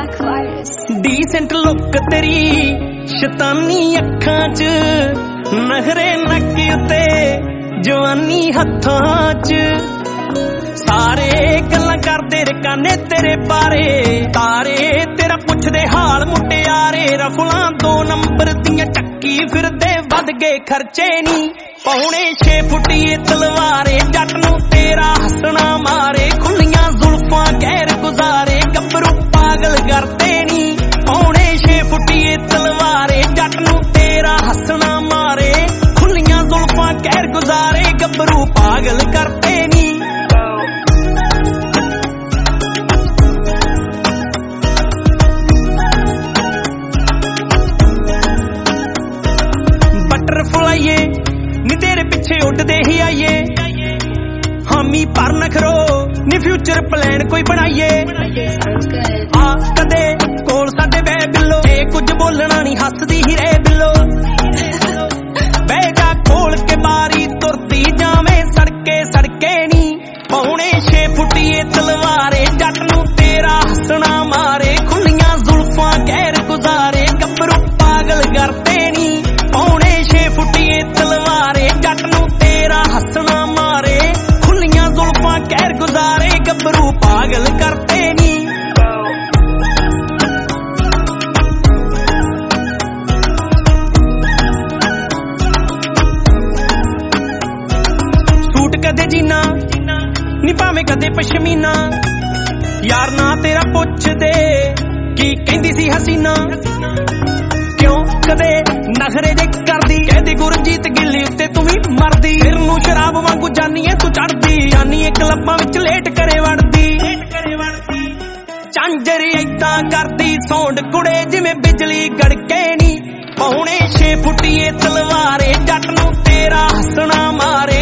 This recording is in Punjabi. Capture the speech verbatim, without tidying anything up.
Black virus. ਡੀਸੈਂਟ ਲੁੱਕ ਤੇਰੀ ਸ਼ੈਤਾਨੀ ਅੱਖਾਂ 'ਚ, ਨਖਰੇ ਨੱਕ ਉੱਤੇ ਜਵਾਨੀ ਹੱਥਾਂ 'ਚ, ਸਾਰੇ ਗੱਲਾਂ ਕਰਦੇ ਰਕਾਨੇ ਤੇਰੇ ਬਾਰੇ, ਤਾਰੇ ਤੇਰਾ ਪੁੱਛਦੇ ਹਾਲ ਮੁਟਿਆਰੇ, ਰਫਲਾਂ ਦੋ ਨੰਬਰ ਦੀਆਂ ਚੱਕੀ ਫਿਰਦੇ ਵੱਧ ਗਏ ਖਰਚੇ ਨੀ, ਪੌਣੇ ਛੇ ਫੁੱਟੀਏ ਤਲਵਾਰੇ, ਜੱਟ ਨੂੰ ਤੇਰਾ ਹੱਸਣਾ ਮਾਰੇ, ਖੁੱਲੀਆਂ ਜ਼ੁਲਫਾਂ ਗੈਰ ਗੁਜ਼ਾਰੇ, ਗੱਭਰੂ ਪਾਗਲ ਕਰਦੇ ਨੀ, ਪੌਣੇ ਛੇ ਫੁੱਟੀਏ ਤਲਵਾਰੇ, ਜੱਟ ਨੂੰ ਤੇਰਾ ਹੱਸਣਾ ਮਾਰੇ, ਖੁੱਲੀਆਂ ਜ਼ੁਲਫਾਂ ਗੈਰ ਗੁਜ਼ਾਰੇ, ਗੱਭਰੂ ਪਾਗਲ ਕਰਦੇ ਨੀ। ਬਟਰਫਲਾਈਏ ਨੀ ਤੇਰੇ ਪਿੱਛੇ ਉੱਡਦੇ ਹੀ ਆਈਏ, ਹਾਮੀ ਪਰ ਨਖਰੋ ਨੀ ਫਿਊਚਰ ਪਲਾਨ ਕੋਈ ਬਣਾਈਏ, ਆ ਕਦੇ ਕੋਲ ਸਾਡੇ ਬਹਿ ਬਿੱਲੋ, ਇਹ ਕੁਝ ਬੋਲਣਾ ਨੀ ਹੱਸਦੀ ਹੀ ਰਹਿ ਬਿੱਲੋ, ਬਹਿ ਜਾ ਖੋਲ ਕੇ ਬਾਰੀ ਤੁਰਦੀ ਜਾਵੇਂ ਸੜਕੇ ਸੜਕੇ ਨੀ, ਪੌਣੇ ਛੇ ਫੁੱਟੀਏ ਤਲਵਾਰੇ, ਜੱਟ ਨੂੰ ਤੇਰਾ ਹੱਸਣਾ ਮਾਰੇ, ਖੁੱਲੀਆਂ ਜ਼ੁਲਫਾਂ ਗੈਰ ਗੁਜ਼ਾਰੇ, ਗੱਭਰੂ ਪਾਗਲ ਕਰਦੇ ਨੀ, ਪੌਣੇ ਛੇ ਫੁੱਟੀਏ ਤਲਵਾਰੇ, ਜੱਟ ਨੂੰ ਤੇਰਾ ਹੱਸਣਾ ਮਾਰੇ, ਖੁੱਲੀਆਂ ਜ਼ੁਲਫਾਂ ਗੈਰ ਗੁਜ਼ਾਰੇ, ਗੱਭਰੂ ਪਾਗਲ ਕਰਦੇ ਨੀ। ਸੂਟ ਕਦੇ ਜੀਨਾ ਨੀ ਭਾਵੇਂ ਕਦੇ ਪਸ਼ਮੀਨਾ, ਯਾਰ ਨਾ ਤੇਰਾ ਪੁੱਛਦੇ ਕੀ ਕਹਿੰਦੀ ਸੀ ਹਸੀਨਾ, ਕਿਉਂ ਕਦੇ ਨਖਰੇ ਜੇ ਕਰਦੀ, ਕਹਿੰਦੀ ਗੁਰਜੀਤ ਗਿੱਲੀ ਉੱਤੇ ਤੂੰ ਵੀ ਮਰਦੀ, ਫਿਰ ਨੂੰ ਸ਼ਰਾਬ ਵਾਂਗੂ ਜਾਨੀ ਐ ਤੂੰ ਚੜਦੀ, ਜਾਨੀ ਐ ਕਲੱਬਾਂ ਵਿੱਚ ਲੇਟ ਕਰੇ ਵੜਦੀ, ਝਾਂਜਰ ਏਦਾਂ ਕਰਦੀ ਸੌਂਡ ਕੁੜੇ ਜਿਵੇਂ ਬਿਜਲੀ ਗੜਕੇ ਨੀ, ਪੌਣੇ ਛੇ ਫੁੱਟੀਏ ਤਲਵਾਰੇ, ਜੱਟ ਨੂੰ ਤੇਰਾ ਹੱਸਣਾ ਮਾਰੇ,